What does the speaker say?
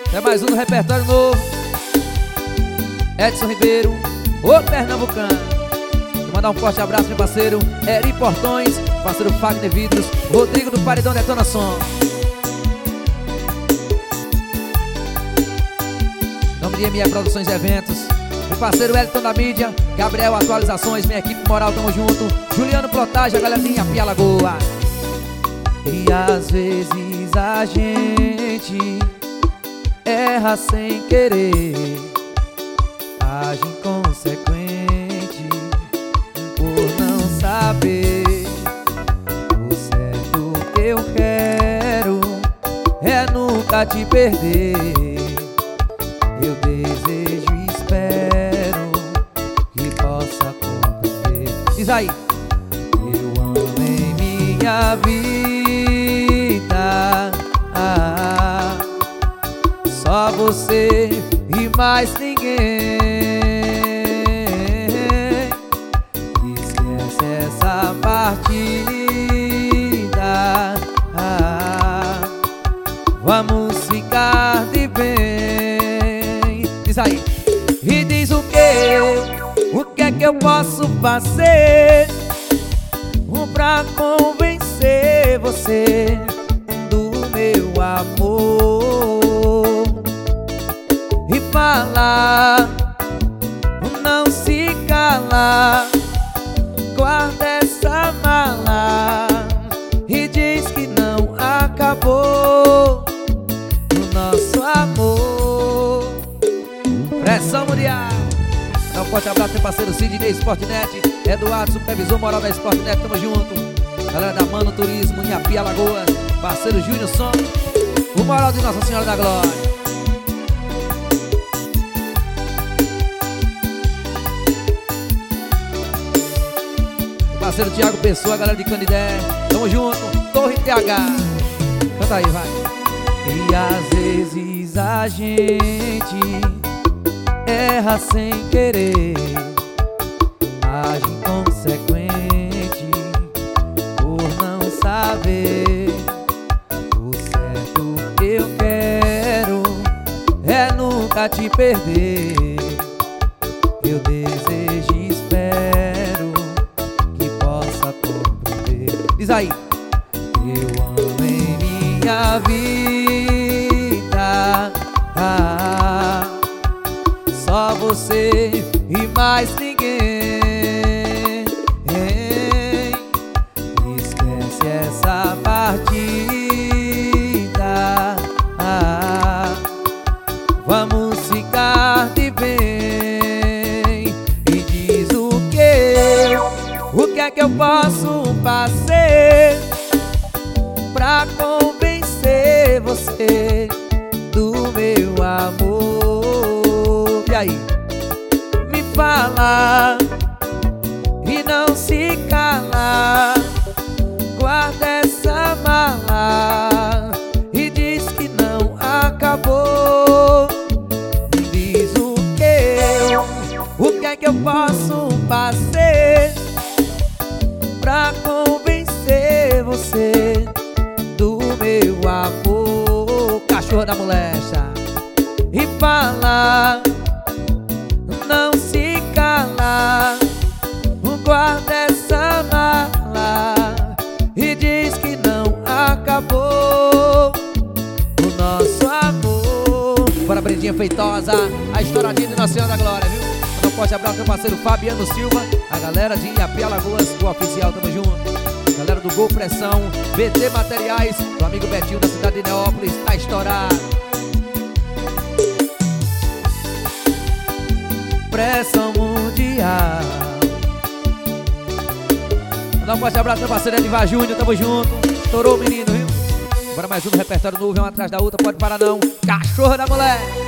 É mais um do repertório novo. Edson Ribeiro, o pernambucano. Vou mandar um forte abraço, meu parceiro Eri Portões, parceiro Fagner Vidros, Rodrigo do Paredão Detona Som. Nome de ME Produções e Eventos. Meu parceiro Elton da Mídia, Gabriel Atualizações, minha equipe moral, tamo junto. Juliano Plotagem, a galerinha Pia Lagoa. E às vezes a gente erra sem querer, age inconsequente por não saber. O certo que eu quero é nunca te perder. Eu desejo e espero que possa compreender. Diz aí. Eu amo em minha vida, só você e mais ninguém. Esquece essa partida, vamos ficar de bem. Diz aí. E diz o que é que eu posso fazer pra convencer você do meu amor e falar, não se calar, guarda essa mala e diz que não acabou o nosso amor. Pressão mundial. Dá um forte abraço, meu parceiro Sidney Sportnet, Eduardo, supervisor moral da Sportnet, tamo junto. Galera da Mano Turismo, Inhapi, Alagoas, parceiro Júnior Som, o moral de Nossa Senhora da Glória. Parceiro Thiago Pessoa, galera de Canidé, tamo junto, Torre TH. Canta aí, vai. E às vezes a gente erra sem querer, age inconsequente por não saber. O certo que eu quero é nunca te perder. Eu desejo e espero que possa compreender. Diz aí. Eu amo em minha vida, só você e mais ninguém. Esquece essa partida, vamos ficar de bem. E diz o que é que eu posso fazer pra convencer você do meu amor. E aí? Me fala e não se cala, guarda essa mala e diz que não acabou. Diz o que é que eu posso fazer pra convencer você do meu amor. Cachorro da moléstia. E fala, não se cala, guarda essa mala e diz que não acabou o nosso amor. Bora, Brendinha Feitosa, a estouradinha de Nossa Senhora da Glória, viu? Não pode abraço meu parceiro Fabiano Silva, a galera de Inhapi, Alagoas, o oficial, tamo junto. Galera do Gol Pressão, BT Materiais, do amigo Betinho da cidade de Neópolis, tá estourado. Pressão mundial. Dá um forte abraço, meu parceiro Edivar Júnior, tamo junto. Estourou o menino, viu? Agora mais um do repertório novo, um atrás da outra, pode parar não. Cachorro da mulher.